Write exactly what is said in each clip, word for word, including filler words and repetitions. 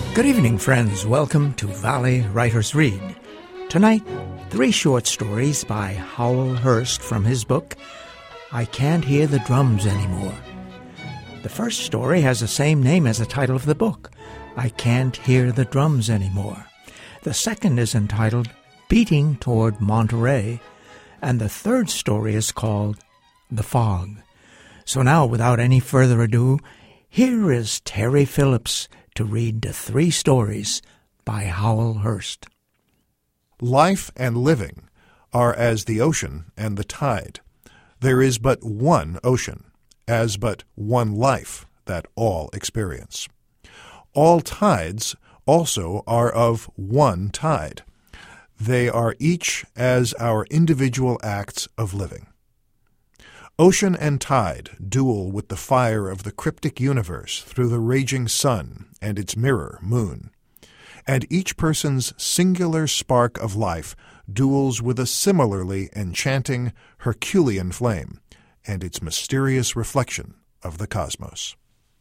Good evening, friends. Welcome to Valley Writers Read. Tonight, three short stories by Howell Hurst from his book, I Can't Hear the Drums Anymore. The first story has the same name as the title of the book, I Can't Hear the Drums Anymore. The second is entitled Beating Toward Monterey, and the third story is called The Fog. So now, without any further ado, here is Terry Phillips to read the three stories by Howell Hurst. Life and living are as the ocean and the tide. There is but one ocean, as but one life that all experience. All tides also are of one tide. They are each as our individual acts of living. Ocean and tide duel with the fire of the cryptic universe through the raging sun and its mirror, moon. And each person's singular spark of life duels with a similarly enchanting Herculean flame and its mysterious reflection of the cosmos.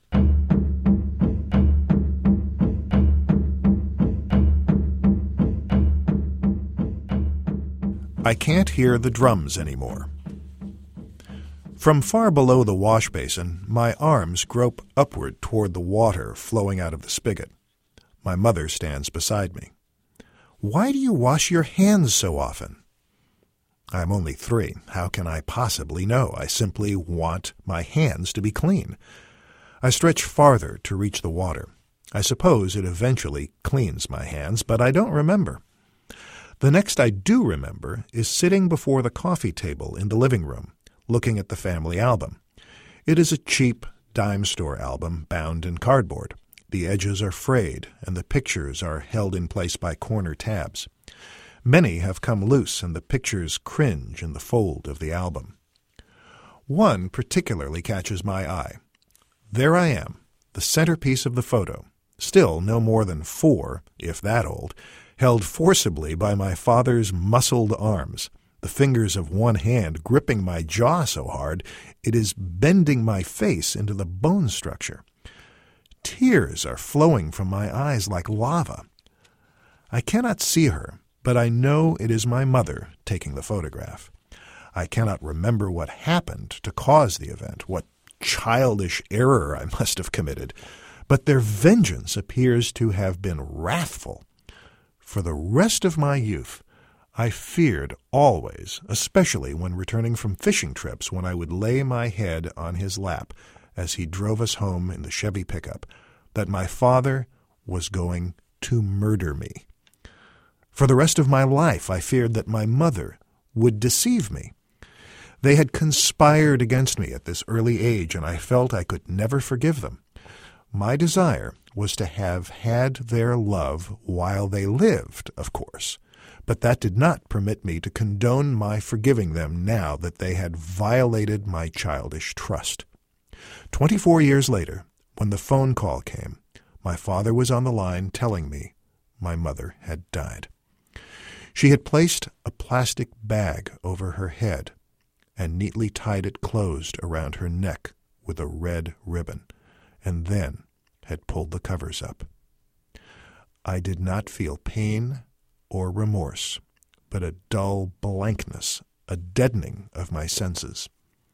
I Can't Hear the Drums Anymore. From far below the wash basin, my arms grope upward toward the water flowing out of the spigot. My mother stands beside me. "Why do you wash your hands so often?" I am only three. How can I possibly know? I simply want my hands to be clean. I stretch farther to reach the water. I suppose it eventually cleans my hands, but I don't remember. The next I do remember is sitting before the coffee table in the living room, looking at the family album. It is a cheap dime store album bound in cardboard. The edges are frayed, and the pictures are held in place by corner tabs. Many have come loose, and the pictures cringe in the fold of the album. One particularly catches my eye. There I am, the centerpiece of the photo, still no more than four, if that old, held forcibly by my father's muscled arms, the fingers of one hand gripping my jaw so hard it is bending my face into the bone structure. Tears are flowing from my eyes like lava. I cannot see her, but I know it is my mother taking the photograph. I cannot remember what happened to cause the event, what childish error I must have committed, but their vengeance appears to have been wrathful. For the rest of my youth, I feared always, especially when returning from fishing trips, when I would lay my head on his lap as he drove us home in the Chevy pickup, that my father was going to murder me. For the rest of my life, I feared that my mother would deceive me. They had conspired against me at this early age, and I felt I could never forgive them. My desire was to have had their love while they lived, of course, but that did not permit me to condone my forgiving them now that they had violated my childish trust. Twenty-four years later, when the phone call came, my father was on the line telling me my mother had died. She had placed a plastic bag over her head and neatly tied it closed around her neck with a red ribbon, and then had pulled the covers up. I did not feel pain or remorse, but a dull blankness, a deadening of my senses.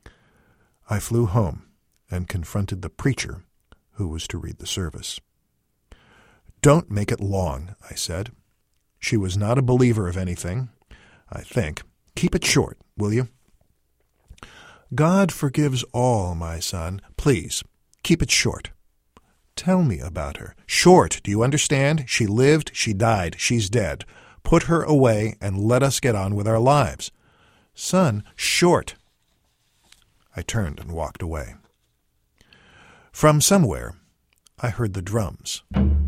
I flew home and confronted the preacher who was to read the service. "Don't make it long," I said. She was not a believer of anything, I think. "Keep it short, will you?" "God forgives all, my son. Please, keep it short." "Tell me about her." "Short, do you understand? She lived, she died, she's dead. Put her away and let us get on with our lives." "Son, short." I turned and walked away. From somewhere, I heard the drums.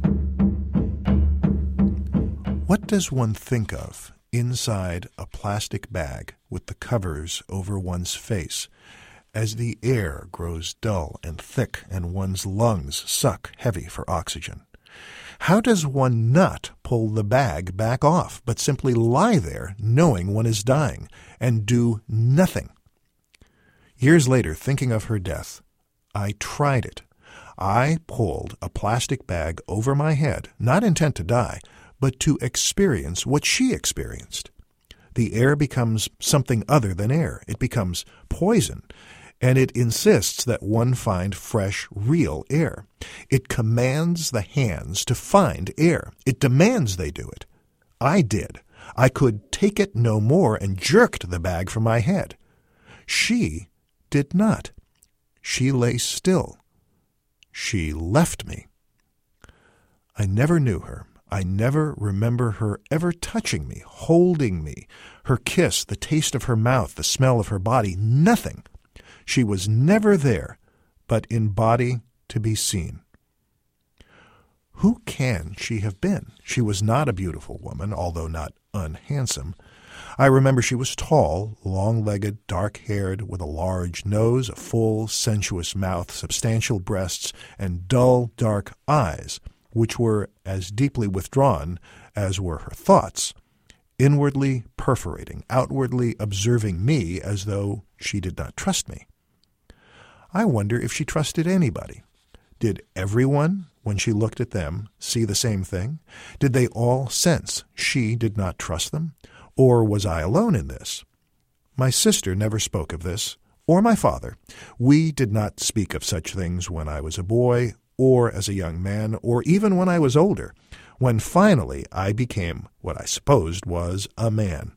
What does one think of inside a plastic bag with the covers over one's face as the air grows dull and thick and one's lungs suck heavy for oxygen? How does one not pull the bag back off, but simply lie there knowing one is dying and do nothing? Years later, thinking of her death, I tried it. I pulled a plastic bag over my head, not intent to die, but to experience what she experienced. The air becomes something other than air. It becomes poison, and it insists that one find fresh, real air. It commands the hands to find air. It demands they do it. I did. I could take it no more and jerked the bag from my head. She did not. She lay still. She left me. I never knew her. I never remember her ever touching me, holding me, her kiss, the taste of her mouth, the smell of her body, nothing. She was never there, but in body to be seen. Who can she have been? She was not a beautiful woman, although not unhandsome. I remember she was tall, long-legged, dark-haired, with a large nose, a full, sensuous mouth, substantial breasts, and dull, dark eyes, which were as deeply withdrawn as were her thoughts, inwardly perforating, outwardly observing me as though she did not trust me. I wonder if she trusted anybody. Did everyone, when she looked at them, see the same thing? Did they all sense she did not trust them? Or was I alone in this? My sister never spoke of this, or my father. We did not speak of such things when I was a boy, or as a young man, or even when I was older, when finally I became what I supposed was a man.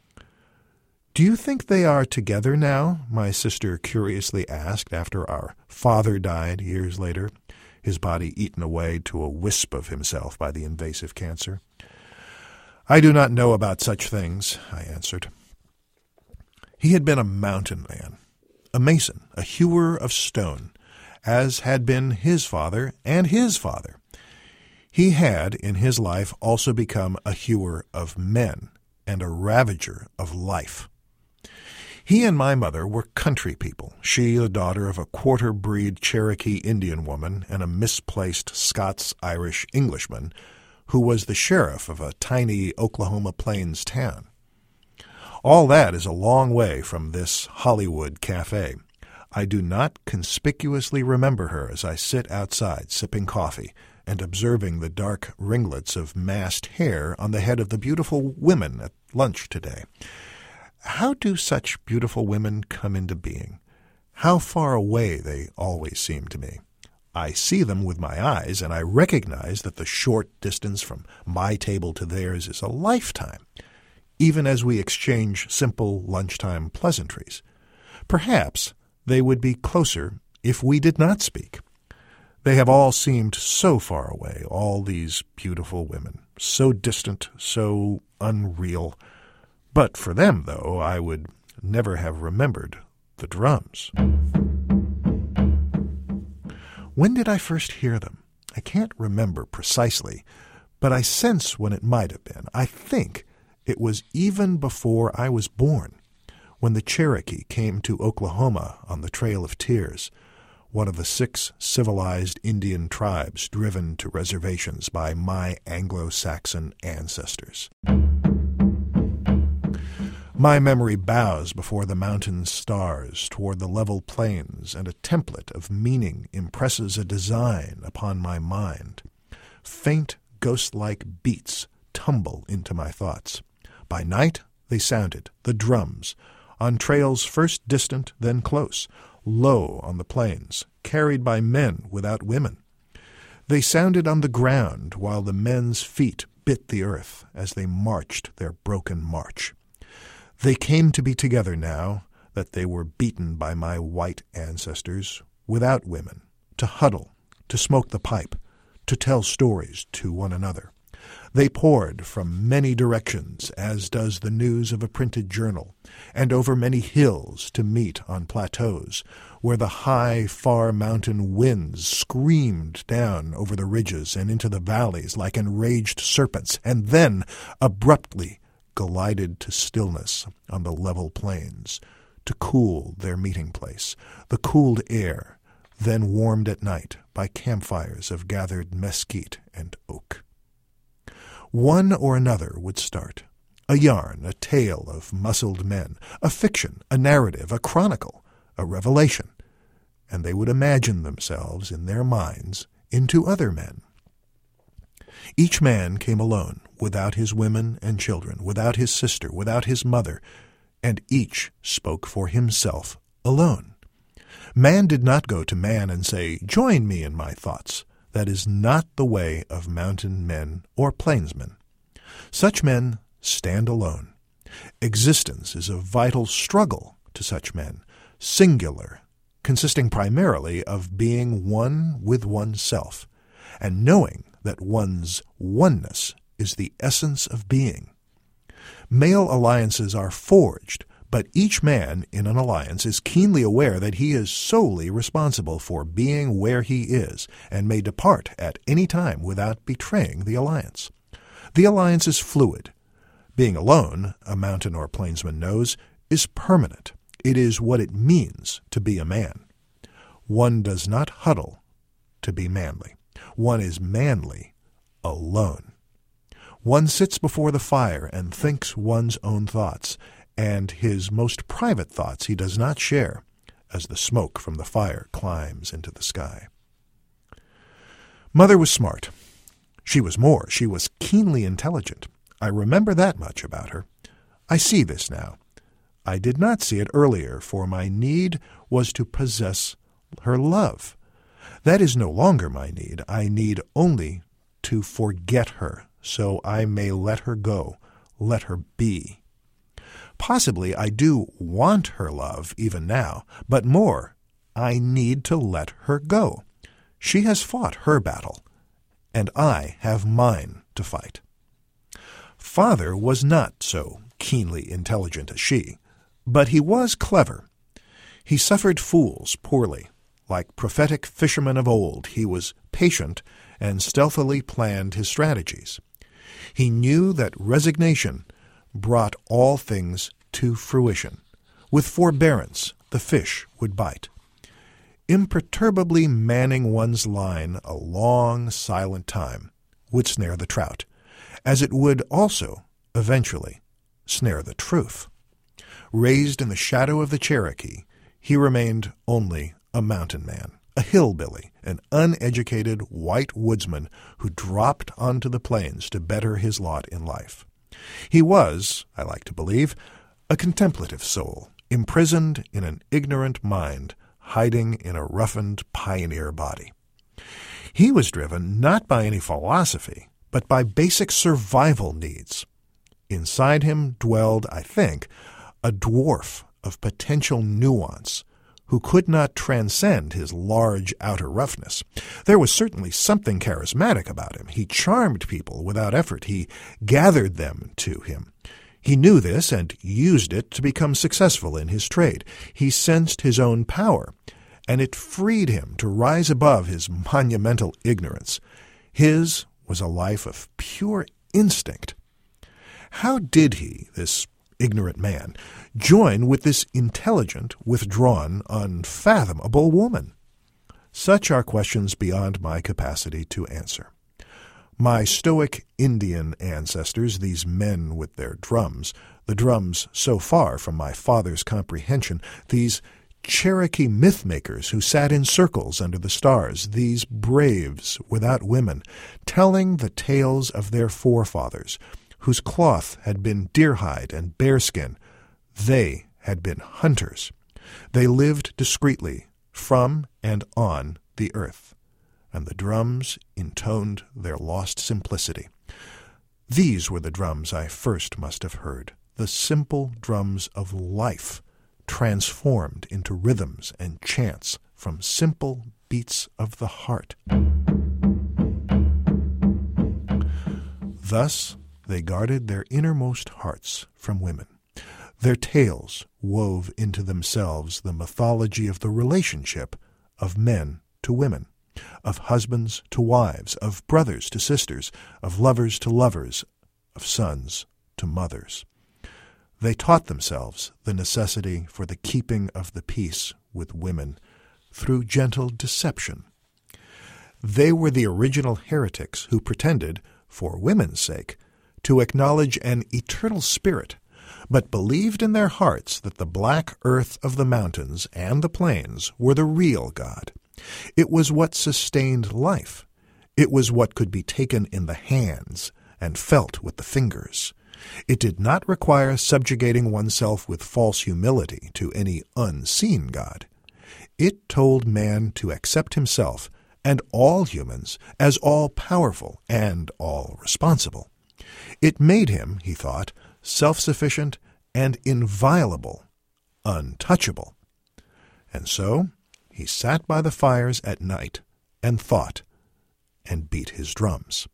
"Do you think they are together now?" my sister curiously asked after our father died years later, his body eaten away to a wisp of himself by the invasive cancer. "I do not know about such things," I answered. He had been a mountain man, a mason, a hewer of stone, as had been his father and his father. He had, in his life, also become a hewer of men and a ravager of life. He and my mother were country people, she the daughter of a quarter-breed Cherokee Indian woman and a misplaced Scots-Irish Englishman who was the sheriff of a tiny Oklahoma Plains town. All that is a long way from this Hollywood cafe. I do not conspicuously remember her as I sit outside sipping coffee and observing the dark ringlets of massed hair on the head of the beautiful women at lunch today. How do such beautiful women come into being? How far away they always seem to me. I see them with my eyes, and I recognize that the short distance from my table to theirs is a lifetime, even as we exchange simple lunchtime pleasantries. Perhaps they would be closer if we did not speak. They have all seemed so far away, all these beautiful women, so distant, so unreal. But for them, though, I would never have remembered the drums. When did I first hear them? I can't remember precisely, but I sense when it might have been. I think it was even before I was born, when the Cherokee came to Oklahoma on the Trail of Tears, one of the six civilized Indian tribes driven to reservations by my Anglo-Saxon ancestors. My memory bows before the mountain stars toward the level plains, and a template of meaning impresses a design upon my mind. Faint, ghost-like beats tumble into my thoughts. By night they sounded, the drums, on trails first distant, then close, low on the plains, carried by men without women. They sounded on the ground while the men's feet bit the earth as they marched their broken march. They came to be together now that they were beaten by my white ancestors, without women, to huddle, to smoke the pipe, to tell stories to one another. They poured from many directions, as does the news of a printed journal, and over many hills to meet on plateaus, where the high, far mountain winds screamed down over the ridges and into the valleys like enraged serpents, and then, abruptly, glided to stillness on the level plains, to cool their meeting place, the cooled air, then warmed at night by campfires of gathered mesquite and oak. One or another would start, a yarn, a tale of muscled men, a fiction, a narrative, a chronicle, a revelation, and they would imagine themselves in their minds into other men. Each man came alone, without his women and children, without his sister, without his mother, and each spoke for himself alone. Man did not go to man and say, "Join me in my thoughts." That is not the way of mountain men or plainsmen. Such men stand alone. Existence is a vital struggle to such men, singular, consisting primarily of being one with oneself, and knowing that one's oneness is the essence of being. Male alliances are forged, but each man in an alliance is keenly aware that he is solely responsible for being where he is, and may depart at any time without betraying the alliance. The alliance is fluid. Being alone, a mountain or plainsman knows, is permanent. It is what it means to be a man. One does not huddle to be manly. One is manly alone. One sits before the fire and thinks one's own thoughts, and his most private thoughts he does not share as the smoke from the fire climbs into the sky. Mother was smart. She was more. She was keenly intelligent. I remember that much about her. I see this now. I did not see it earlier, for my need was to possess her love. That is no longer my need. I need only to forget her, so I may let her go, let her be. Possibly I do want her love even now, but more, I need to let her go. She has fought her battle, and I have mine to fight. Father was not so keenly intelligent as she, but he was clever. He suffered fools poorly. Like prophetic fishermen of old, he was patient and stealthily planned his strategies. He knew that resignation brought all things to fruition. With forbearance, the fish would bite. Imperturbably manning one's line a long, silent time would snare the trout, as it would also, eventually, snare the truth. Raised in the shadow of the Cherokee, he remained only a mountain man, a hillbilly, an uneducated white woodsman who dropped onto the plains to better his lot in life. He was, I like to believe, a contemplative soul, imprisoned in an ignorant mind, hiding in a roughened pioneer body. He was driven not by any philosophy, but by basic survival needs. Inside him dwelled, I think, a dwarf of potential nuance, who could not transcend his large outer roughness. There was certainly something charismatic about him. He charmed people without effort. He gathered them to him. He knew this and used it to become successful in his trade. He sensed his own power, and it freed him to rise above his monumental ignorance. His was a life of pure instinct. How did he, this ignorant man, join with this intelligent, withdrawn, unfathomable woman? Such are questions beyond my capacity to answer. My stoic Indian ancestors, these men with their drums, the drums so far from my father's comprehension, these Cherokee myth-makers who sat in circles under the stars, these braves without women, telling the tales of their forefathers, whose cloth had been deer-hide and bearskin. They had been hunters. They lived discreetly from and on the earth, and the drums intoned their lost simplicity. These were the drums I first must have heard, the simple drums of life, transformed into rhythms and chants from simple beats of the heart. Thus they guarded their innermost hearts from women. Their tales wove into themselves the mythology of the relationship of men to women, of husbands to wives, of brothers to sisters, of lovers to lovers, of sons to mothers. They taught themselves the necessity for the keeping of the peace with women through gentle deception. They were the original heretics who pretended, for women's sake, to acknowledge an eternal spirit, but believed in their hearts that the black earth of the mountains and the plains were the real God. It was what sustained life. It was what could be taken in the hands and felt with the fingers. It did not require subjugating oneself with false humility to any unseen God. It told man to accept himself and all humans as all-powerful and all-responsible. It made him, he thought, self-sufficient and inviolable, untouchable. And so he sat by the fires at night and thought and beat his drums.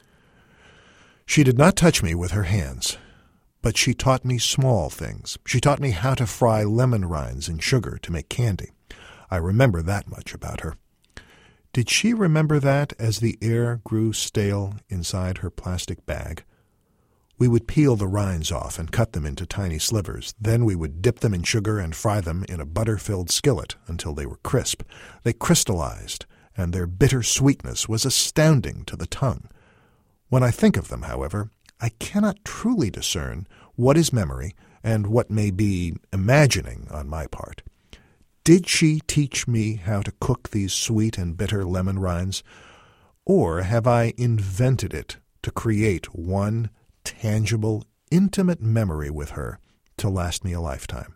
She did not touch me with her hands, but she taught me small things. She taught me how to fry lemon rinds in sugar to make candy. I remember that much about her. Did she remember that as the air grew stale inside her plastic bag? We would peel the rinds off and cut them into tiny slivers. Then we would dip them in sugar and fry them in a butter-filled skillet until they were crisp. They crystallized, and their bitter sweetness was astounding to the tongue. When I think of them, however, I cannot truly discern what is memory and what may be imagining on my part. Did she teach me how to cook these sweet and bitter lemon rinds, or have I invented it to create one tangible, intimate memory with her to last me a lifetime?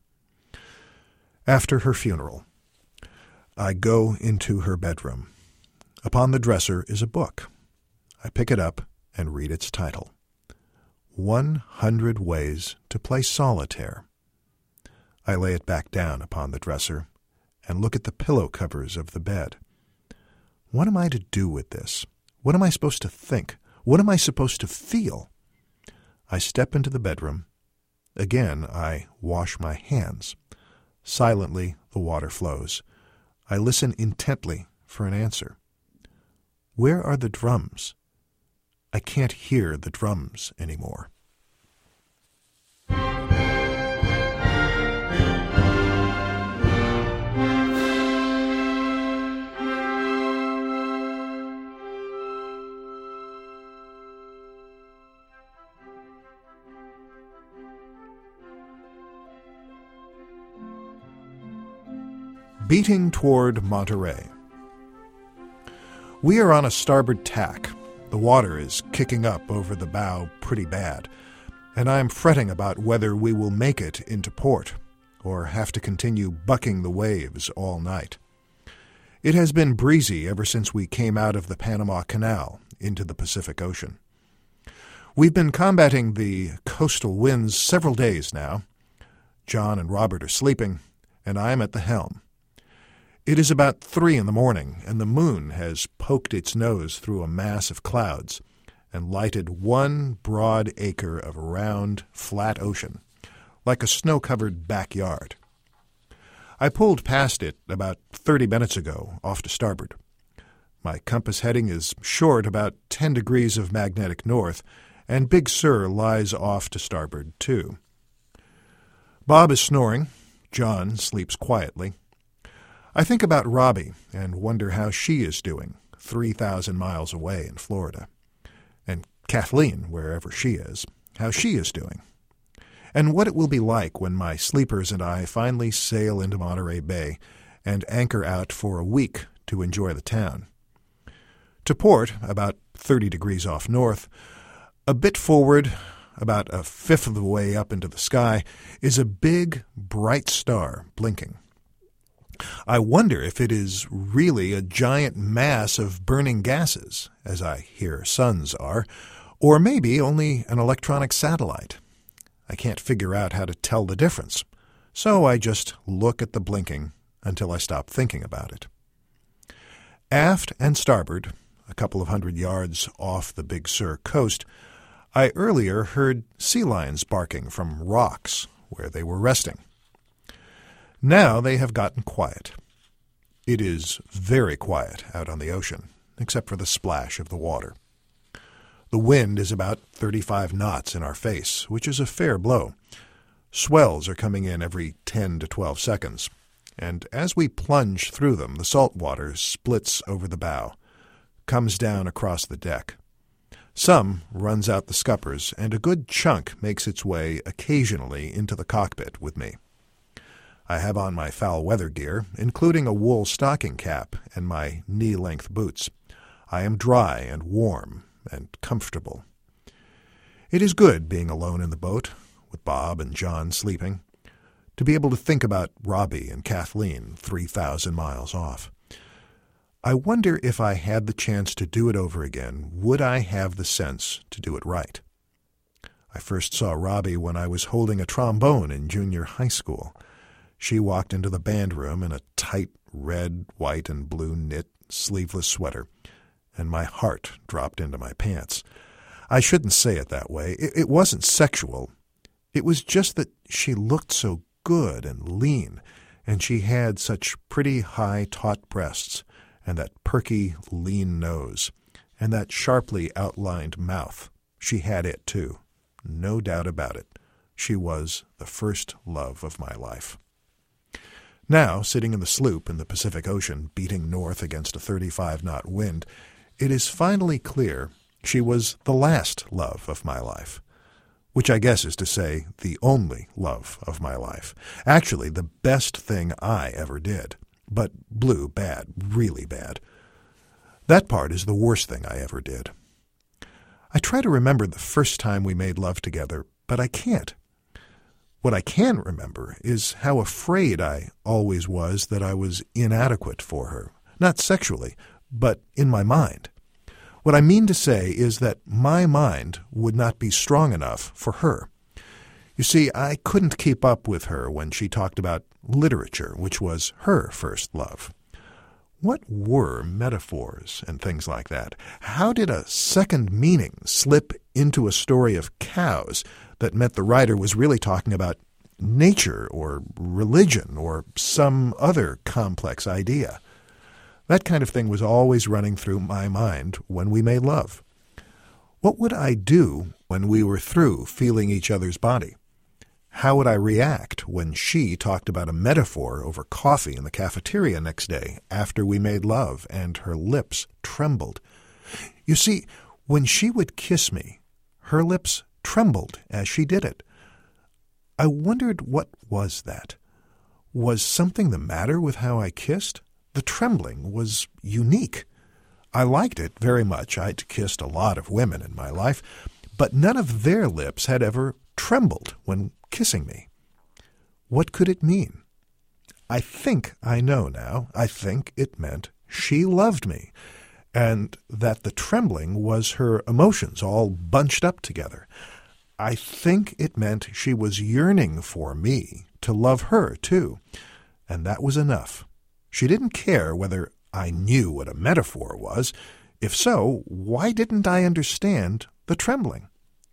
After her funeral, I go into her bedroom. Upon the dresser is a book. I pick it up and read its title, One Hundred Ways to Play Solitaire. I lay it back down upon the dresser and look at the pillow covers of the bed. What am I to do with this? What am I supposed to think? What am I supposed to feel? I step into the bedroom. Again, I wash my hands. Silently, the water flows. I listen intently for an answer. Where are the drums? I can't hear the drums anymore. Beating toward Monterey. We are on a starboard tack. The water is kicking up over the bow pretty bad, and I am fretting about whether we will make it into port or have to continue bucking the waves all night. It has been breezy ever since we came out of the Panama Canal into the Pacific Ocean. We've been combating the coastal winds several days now. John and Robert are sleeping, and I am at the helm. It is about three in the morning, and the moon has poked its nose through a mass of clouds and lighted one broad acre of round, flat ocean, like a snow-covered backyard. I pulled past it about thirty minutes ago, off to starboard. My compass heading is short about ten degrees of magnetic north, and Big Sur lies off to starboard, too. Bob is snoring. John sleeps quietly. I think about Robbie and wonder how she is doing, three thousand miles away in Florida. And Kathleen, wherever she is, how she is doing. And what it will be like when my sleepers and I finally sail into Monterey Bay and anchor out for a week to enjoy the town. To port, about thirty degrees off north, a bit forward, about a fifth of the way up into the sky, is a big, bright star blinking. I wonder if it is really a giant mass of burning gases, as I hear suns are, or maybe only an electronic satellite. I can't figure out how to tell the difference, so I just look at the blinking until I stop thinking about it. Aft and starboard, a couple of hundred yards off the Big Sur coast, I earlier heard sea lions barking from rocks where they were resting. Now they have gotten quiet. It is very quiet out on the ocean, except for the splash of the water. The wind is about thirty-five knots in our face, which is a fair blow. Swells are coming in every ten to twelve seconds, and as we plunge through them, the salt water splits over the bow, comes down across the deck. Some runs out the scuppers, and a good chunk makes its way occasionally into the cockpit with me. I have on my foul weather gear, including a wool stocking cap and my knee-length boots. I am dry and warm and comfortable. It is good being alone in the boat, with Bob and John sleeping, to be able to think about Robbie and Kathleen three thousand miles off. I wonder if I had the chance to do it over again, would I have the sense to do it right? I first saw Robbie when I was holding a trombone in junior high school. She walked into the band room in a tight red, white, and blue knit sleeveless sweater, and my heart dropped into my pants. I shouldn't say it that way. It, it wasn't sexual. It was just that she looked so good and lean, and she had such pretty high taut breasts, and that perky, lean nose, and that sharply outlined mouth. She had it, too. No doubt about it. She was the first love of my life. Now, sitting in the sloop in the Pacific Ocean, beating north against a thirty-five knot wind, it is finally clear she was the last love of my life, which I guess is to say the only love of my life. Actually, the best thing I ever did. But blue bad, really bad. That part is the worst thing I ever did. I try to remember the first time we made love together, but I can't. What I can remember is how afraid I always was that I was inadequate for her, not sexually, but in my mind. What I mean to say is that my mind would not be strong enough for her. You see, I couldn't keep up with her when she talked about literature, which was her first love. What were metaphors and things like that? How did a second meaning slip into a story of cows that meant the writer was really talking about nature or religion or some other complex idea? That kind of thing was always running through my mind when we made love. What would I do when we were through feeling each other's body? How would I react when she talked about a metaphor over coffee in the cafeteria next day after we made love and her lips trembled? You see, when she would kiss me, her lips trembled as she did it. I wondered what was that. Was something the matter with how I kissed? The trembling was unique. I liked it very much. I'd kissed a lot of women in my life, but none of their lips had ever trembled when kissing me. What could it mean? I think I know now. I think it meant she loved me, and that the trembling was her emotions all bunched up together. I think it meant she was yearning for me to love her, too, and that was enough. She didn't care whether I knew what a metaphor was. If so, why didn't I understand the trembling?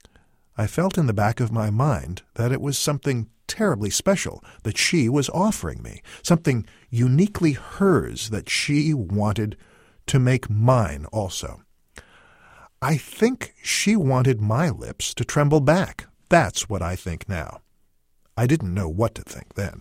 I felt in the back of my mind that it was something terribly special that she was offering me, something uniquely hers that she wanted to make mine also. I think she wanted my lips to tremble back. That's what I think now. I didn't know what to think then.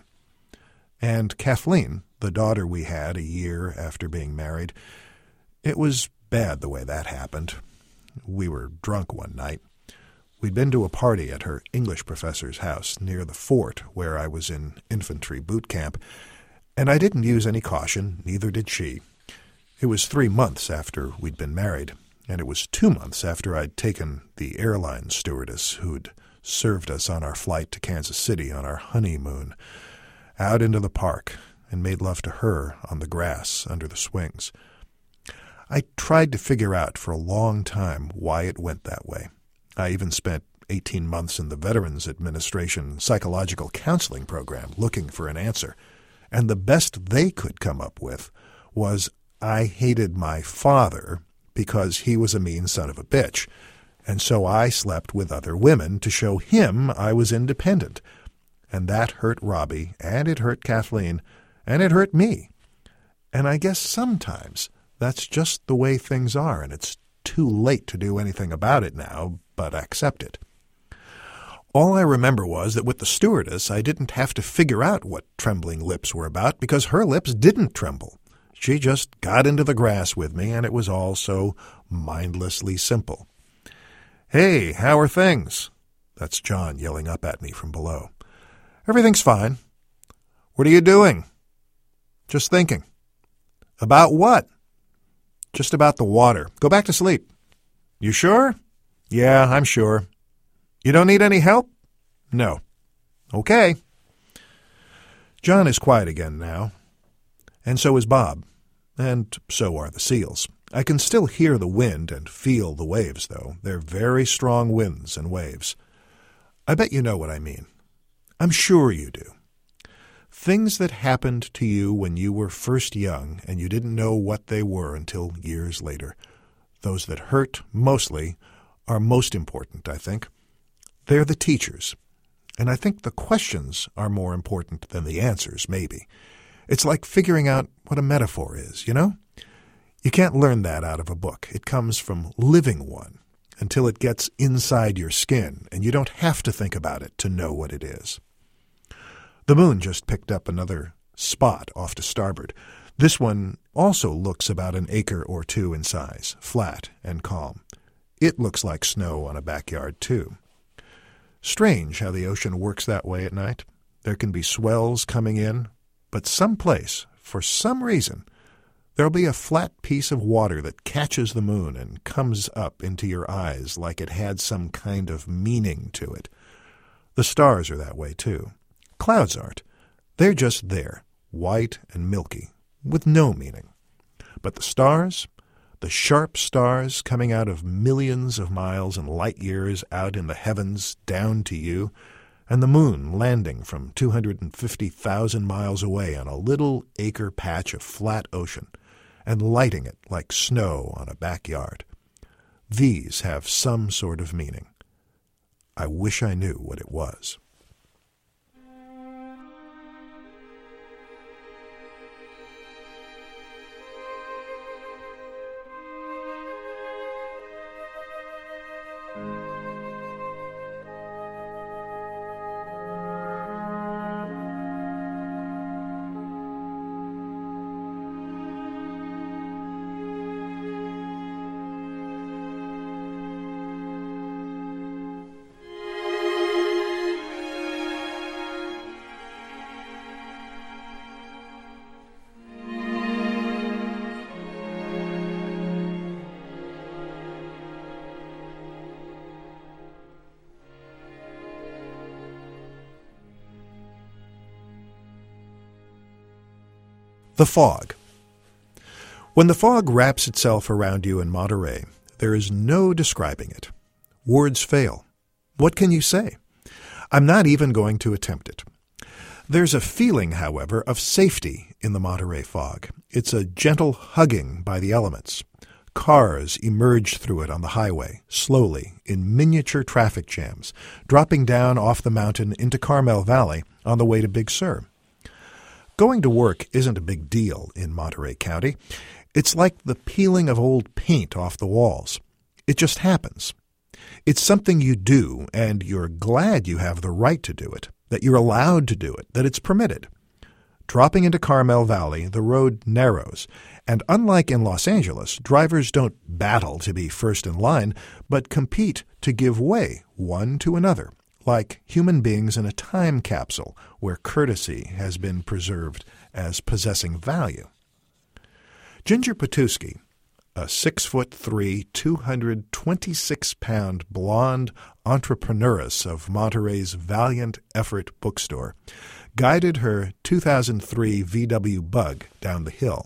And Kathleen, the daughter we had a year after being married, it was bad the way that happened. We were drunk one night. We'd been to a party at her English professor's house near the fort where I was in infantry boot camp, and I didn't use any caution, neither did she. It was three months after we'd been married, and it was two months after I'd taken the airline stewardess who'd served us on our flight to Kansas City on our honeymoon out into the park and made love to her on the grass under the swings. I tried to figure out for a long time why it went that way. I even spent eighteen months in the Veterans Administration psychological counseling program looking for an answer, and the best they could come up with was I hated my father because he was a mean son of a bitch, and so I slept with other women to show him I was independent. And that hurt Robbie, and it hurt Kathleen, and it hurt me. And I guess sometimes that's just the way things are, and it's too late to do anything about it now, but accept it. All I remember was that with the stewardess, I didn't have to figure out what trembling lips were about because her lips didn't tremble. She just got into the grass with me, and it was all so mindlessly simple. "Hey, how are things?" That's John yelling up at me from below. "Everything's fine." "What are you doing?" "Just thinking." "About what?" "Just about the water. Go back to sleep." "You sure?" "Yeah, I'm sure." "You don't need any help?" "No." "Okay." John is quiet again now, and so is Bob, and so are the seals. I can still hear the wind and feel the waves, though. They're very strong winds and waves. I bet you know what I mean. I'm sure you do. Things that happened to you when you were first young and you didn't know what they were until years later. Those that hurt, mostly, are most important, I think. They're the teachers. And I think the questions are more important than the answers, maybe. It's like figuring out what a metaphor is, you know? You can't learn that out of a book. It comes from living one until it gets inside your skin, and you don't have to think about it to know what it is. The moon just picked up another spot off to starboard. This one also looks about an acre or two in size, flat and calm. It looks like snow on a backyard, too. Strange how the ocean works that way at night. There can be swells coming in, but someplace, for some reason, there'll be a flat piece of water that catches the moon and comes up into your eyes like it had some kind of meaning to it. The stars are that way, too. Clouds aren't. They're just there, white and milky, with no meaning. But the stars, the sharp stars coming out of millions of miles and light years out in the heavens down to you, and the moon landing from two hundred fifty thousand miles away on a little acre patch of flat ocean and lighting it like snow on a backyard. These have some sort of meaning. I wish I knew what it was. The fog. When the fog wraps itself around you in Monterey, there is no describing it. Words fail. What can you say? I'm not even going to attempt it. There's a feeling, however, of safety in the Monterey fog. It's a gentle hugging by the elements. Cars emerge through it on the highway, slowly, in miniature traffic jams, dropping down off the mountain into Carmel Valley on the way to Big Sur. Going to work isn't a big deal in Monterey County. It's like the peeling of old paint off the walls. It just happens. It's something you do, and you're glad you have the right to do it, that you're allowed to do it, that it's permitted. Dropping into Carmel Valley, the road narrows, and unlike in Los Angeles, drivers don't battle to be first in line, but compete to give way one to another, like human beings in a time capsule where courtesy has been preserved as possessing value. Ginger Patuski, a six foot three, two hundred twenty-six pound blonde entrepreneuress of Monterey's Valiant Effort bookstore, guided her two thousand three V W Bug down the hill.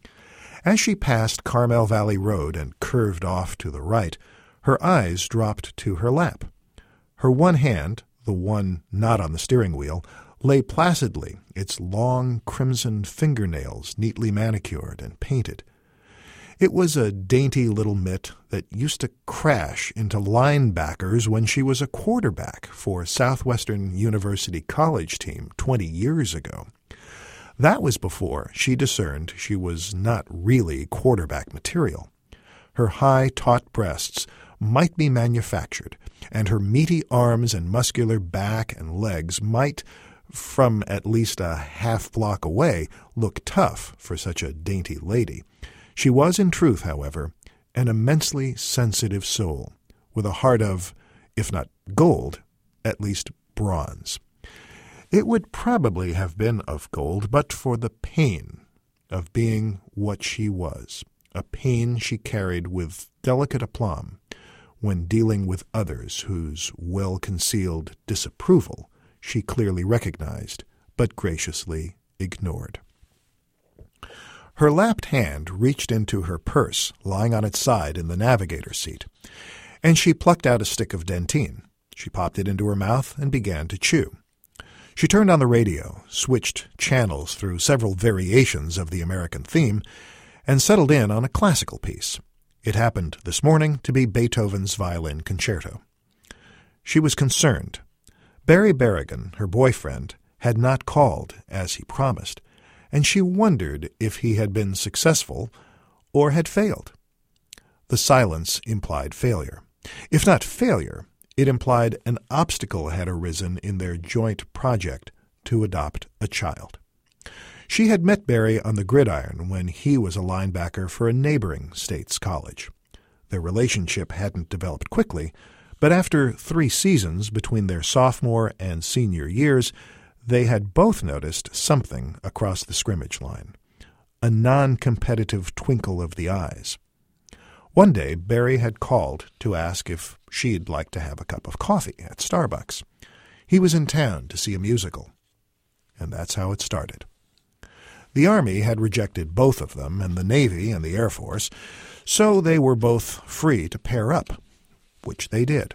As she passed Carmel Valley Road and curved off to the right, her eyes dropped to her lap. Her one hand, the one not on the steering wheel, lay placidly, its long crimson fingernails neatly manicured and painted. It was a dainty little mitt that used to crash into linebackers when she was a quarterback for Southwestern University college team twenty years ago. That was before she discerned she was not really quarterback material. Her high, taut breasts might be manufactured, and her meaty arms and muscular back and legs might, from at least a half block away, look tough for such a dainty lady. She was, in truth, however, an immensely sensitive soul, with a heart of, if not gold, at least bronze. It would probably have been of gold but for the pain of being what she was, a pain she carried with delicate aplomb when dealing with others whose well-concealed disapproval she clearly recognized but graciously ignored. Her lapped hand reached into her purse, lying on its side in the navigator's seat, and she plucked out a stick of dentine. She popped it into her mouth and began to chew. She turned on the radio, switched channels through several variations of the American theme, and settled in on a classical piece. It happened this morning to be Beethoven's Violin Concerto. She was concerned. Barry Berrigan, her boyfriend, had not called as he promised, and she wondered if he had been successful or had failed. The silence implied failure. If not failure, it implied an obstacle had arisen in their joint project to adopt a child. She had met Barry on the gridiron when he was a linebacker for a neighboring state's college. Their relationship hadn't developed quickly, but after three seasons between their sophomore and senior years, they had both noticed something across the scrimmage line, a non-competitive twinkle of the eyes. One day, Barry had called to ask if she'd like to have a cup of coffee at Starbucks. He was in town to see a musical. And that's how it started. The Army had rejected both of them, and the Navy and the Air Force, so they were both free to pair up, which they did.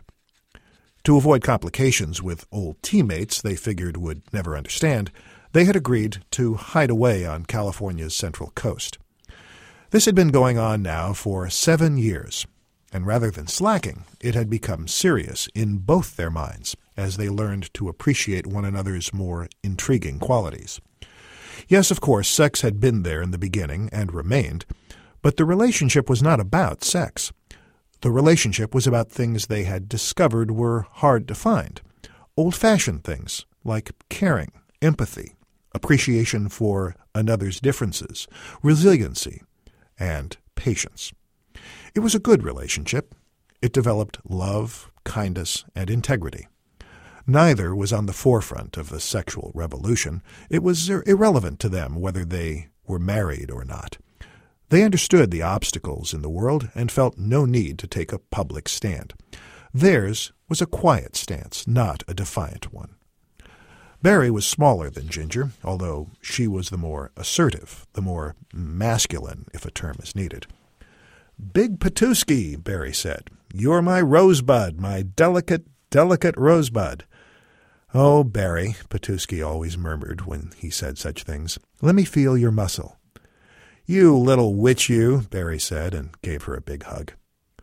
To avoid complications with old teammates they figured would never understand, they had agreed to hide away on California's Central Coast. This had been going on now for seven years, and rather than slacking, it had become serious in both their minds as they learned to appreciate one another's more intriguing qualities. Yes, of course, sex had been there in the beginning and remained, but the relationship was not about sex. The relationship was about things they had discovered were hard to find, old-fashioned things like caring, empathy, appreciation for another's differences, resiliency, and patience. It was a good relationship. It developed love, kindness, and integrity. Neither was on the forefront of the sexual revolution. It was irrelevant to them whether they were married or not. They understood the obstacles in the world and felt no need to take a public stand. Theirs was a quiet stance, not a defiant one. Barry was smaller than Ginger, although she was the more assertive, the more masculine, if a term is needed. "Big Petusky," Barry said. "You're my rosebud, my delicate, delicate rosebud." "Oh, Barry," Petusky always murmured when he said such things, "let me feel your muscle." "You little witch, you," Barry said, and gave her a big hug.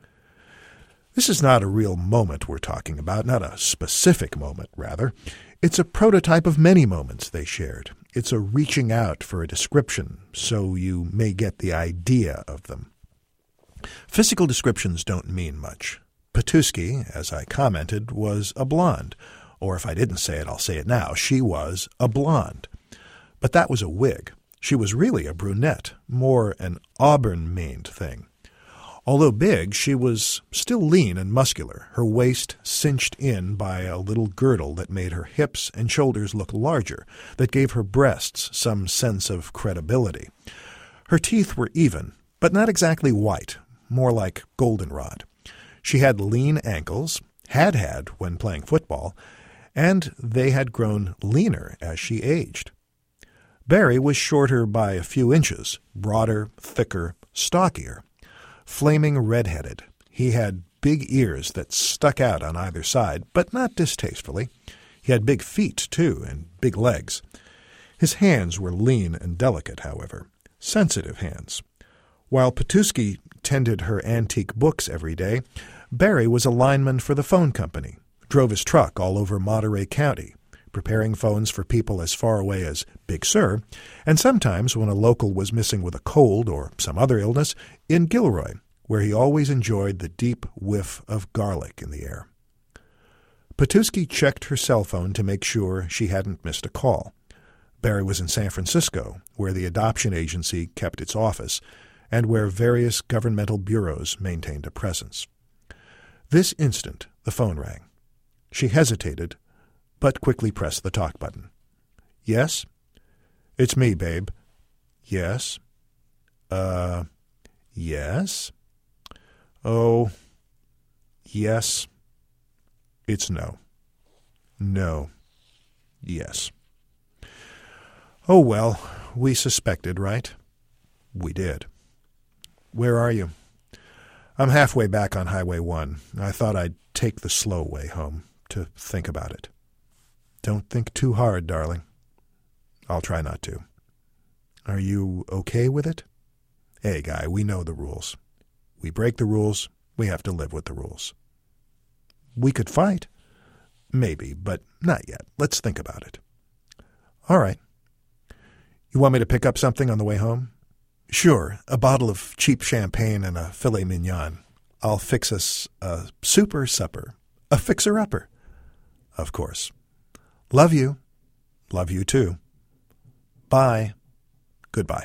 This is not a real moment we're talking about, not a specific moment, rather. It's a prototype of many moments they shared. It's a reaching out for a description, so you may get the idea of them. Physical descriptions don't mean much. Petusky, as I commented, was a blonde. Or if I didn't say it, I'll say it now. She was a blonde. But that was a wig. She was really a brunette, more an auburn-maned thing. Although big, she was still lean and muscular, her waist cinched in by a little girdle that made her hips and shoulders look larger, that gave her breasts some sense of credibility. Her teeth were even, but not exactly white, more like goldenrod. She had lean ankles, had had when playing football, and they had grown leaner as she aged. Barry was shorter by a few inches, broader, thicker, stockier. Flaming red-headed. He had big ears that stuck out on either side, but not distastefully. He had big feet, too, and big legs. His hands were lean and delicate, however, sensitive hands. While Petusky tended her antique books every day, Barry was a lineman for the phone company, drove his truck all over Monterey County, preparing phones for people as far away as Big Sur, and sometimes, when a local was missing with a cold or some other illness, in Gilroy, where he always enjoyed the deep whiff of garlic in the air. Petusky checked her cell phone to make sure she hadn't missed a call. Barry was in San Francisco, where the adoption agency kept its office, and where various governmental bureaus maintained a presence. This instant, the phone rang. She hesitated, but quickly pressed the talk button. Yes? It's me, babe. Yes? Uh, yes? Oh, yes. It's no. No. Yes. Oh, well, we suspected, right? We did. Where are you? I'm halfway back on Highway one. I thought I'd take the slow way home to think about it. Don't think too hard, darling. I'll try not to. Are you okay with it? Hey, Guy, we know the rules. We break the rules, we have to live with the rules. We could fight. Maybe, but not yet. Let's think about it. All right. You want me to pick up something on the way home? Sure, a bottle of cheap champagne and a filet mignon. I'll fix us a super supper, a fixer-upper. Of course. Love you. Love you too. Bye. Goodbye.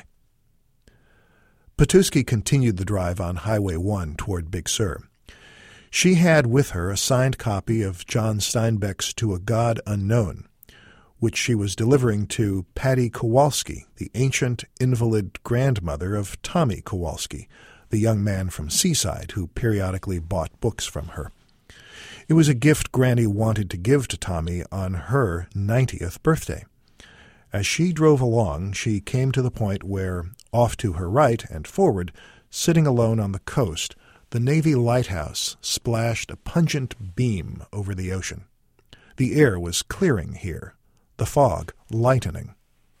Petusky continued the drive on Highway one toward Big Sur. She had with her a signed copy of John Steinbeck's To a God Unknown, which she was delivering to Patty Kowalski, the ancient invalid grandmother of Tommy Kowalski, the young man from Seaside who periodically bought books from her. It was a gift Granny wanted to give to Tommy on her ninetieth birthday. As she drove along, she came to the point where, off to her right and forward, sitting alone on the coast, the Navy lighthouse splashed a pungent beam over the ocean. The air was clearing here, the fog lightening.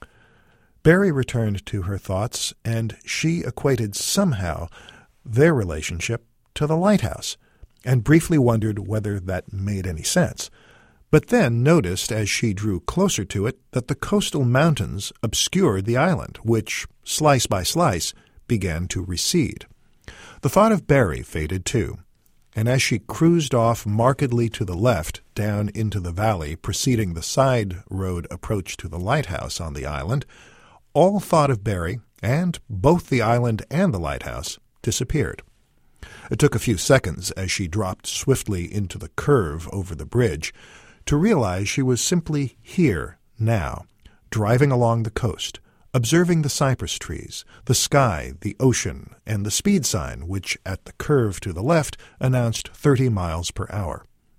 Barry returned to her thoughts, and she equated somehow their relationship to the lighthouse, and briefly wondered whether that made any sense, but then noticed as she drew closer to it that the coastal mountains obscured the island, which, slice by slice, began to recede. The thought of Barry faded too, and as she cruised off markedly to the left down into the valley preceding the side road approach to the lighthouse on the island, all thought of Barry, and both the island and the lighthouse, disappeared. It took a few seconds as she dropped swiftly into the curve over the bridge to realize she was simply here now, driving along the coast, observing the cypress trees, the sky, the ocean, and the speed sign, which at the curve to the left announced thirty miles per hour.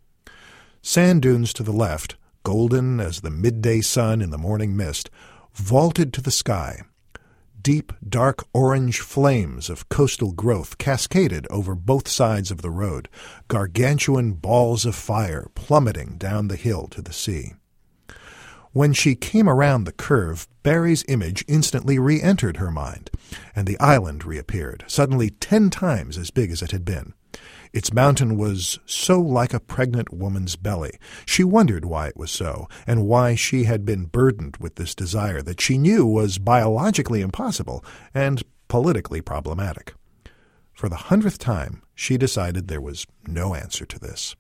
Sand dunes to the left, golden as the midday sun in the morning mist, vaulted to the sky. Deep, dark orange flames of coastal growth cascaded over both sides of the road, gargantuan balls of fire plummeting down the hill to the sea. When she came around the curve, Barry's image instantly re-entered her mind, and the island reappeared, suddenly ten times as big as it had been. Its mountain was so like a pregnant woman's belly. She wondered why it was so, and why she had been burdened with this desire that she knew was biologically impossible and politically problematic. For the hundredth time, she decided there was no answer to this.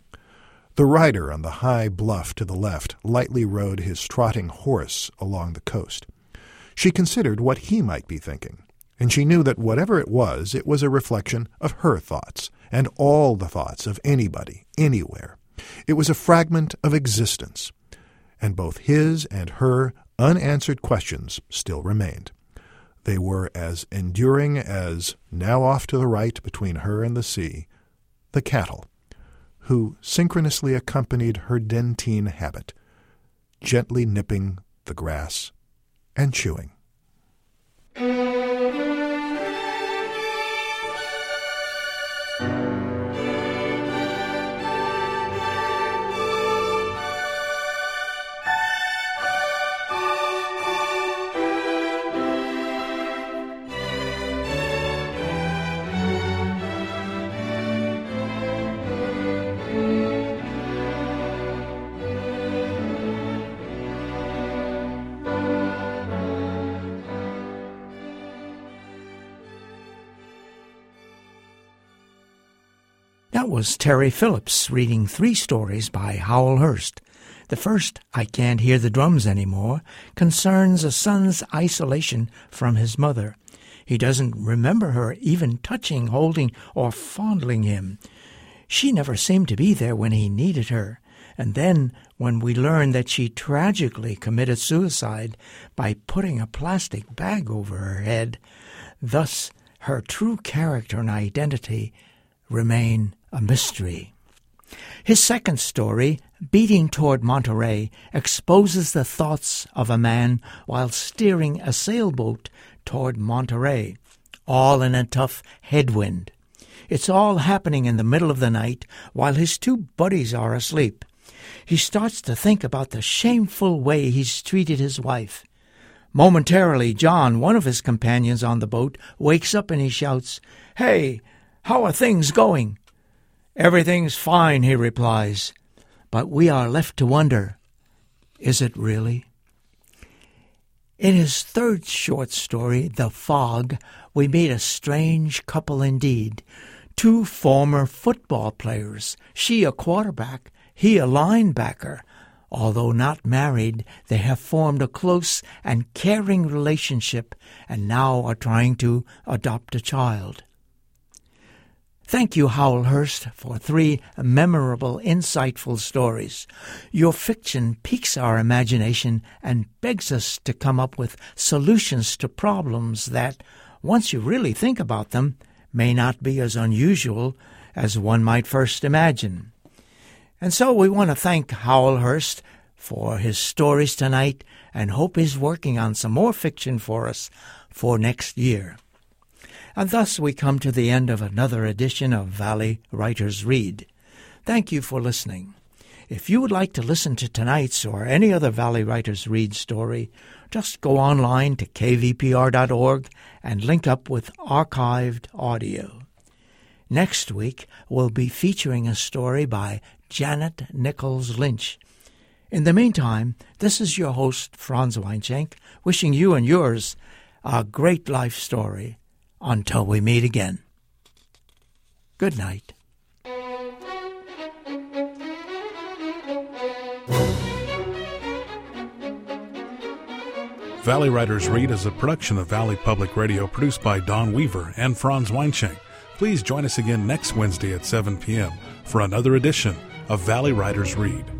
The rider on the high bluff to the left lightly rode his trotting horse along the coast. She considered what he might be thinking, and she knew that whatever it was, it was a reflection of her thoughts, and all the thoughts of anybody, anywhere. It was a fragment of existence, and both his and her unanswered questions still remained. They were as enduring as, now off to the right between her and the sea, the cattle, who synchronously accompanied her dentine habit, gently nipping the grass and chewing. That was Terry Phillips reading three stories by Howell Hurst. The first, I Can't Hear the Drums Anymore, concerns a son's isolation from his mother. He doesn't remember her even touching, holding, or fondling him. She never seemed to be there when he needed her. And then when we learned that she tragically committed suicide by putting a plastic bag over her head, thus her true character and identity remain a mystery. His second story, Beating Toward Monterey, exposes the thoughts of a man while steering a sailboat toward Monterey, all in a tough headwind. It's all happening in the middle of the night while his two buddies are asleep. He starts to think about the shameful way he's treated his wife. Momentarily, John, one of his companions on the boat, wakes up and he shouts, "Hey, how are things going?" "Everything's fine," he replies. But we are left to wonder, is it really? In his third short story, The Fog, we meet a strange couple indeed. Two former football players, she a quarterback, he a linebacker. Although not married, they have formed a close and caring relationship and now are trying to adopt a child. Thank you, Howell Hurst, for three memorable, insightful stories. Your fiction piques our imagination and begs us to come up with solutions to problems that, once you really think about them, may not be as unusual as one might first imagine. And so we want to thank Howell Hurst for his stories tonight and hope he's working on some more fiction for us for next year. And thus we come to the end of another edition of Valley Writers Read. Thank you for listening. If you would like to listen to tonight's or any other Valley Writers Read story, just go online to k v p r dot org and link up with archived audio. Next week, we'll be featuring a story by Janet Nichols Lynch. In the meantime, this is your host, Franz Weinschenk, wishing you and yours a great life story. Until we meet again. Good night. Valley Writers Read is a production of Valley Public Radio produced by Don Weaver and Franz Weinschenk. Please join us again next Wednesday at seven p.m. for another edition of Valley Writers Read.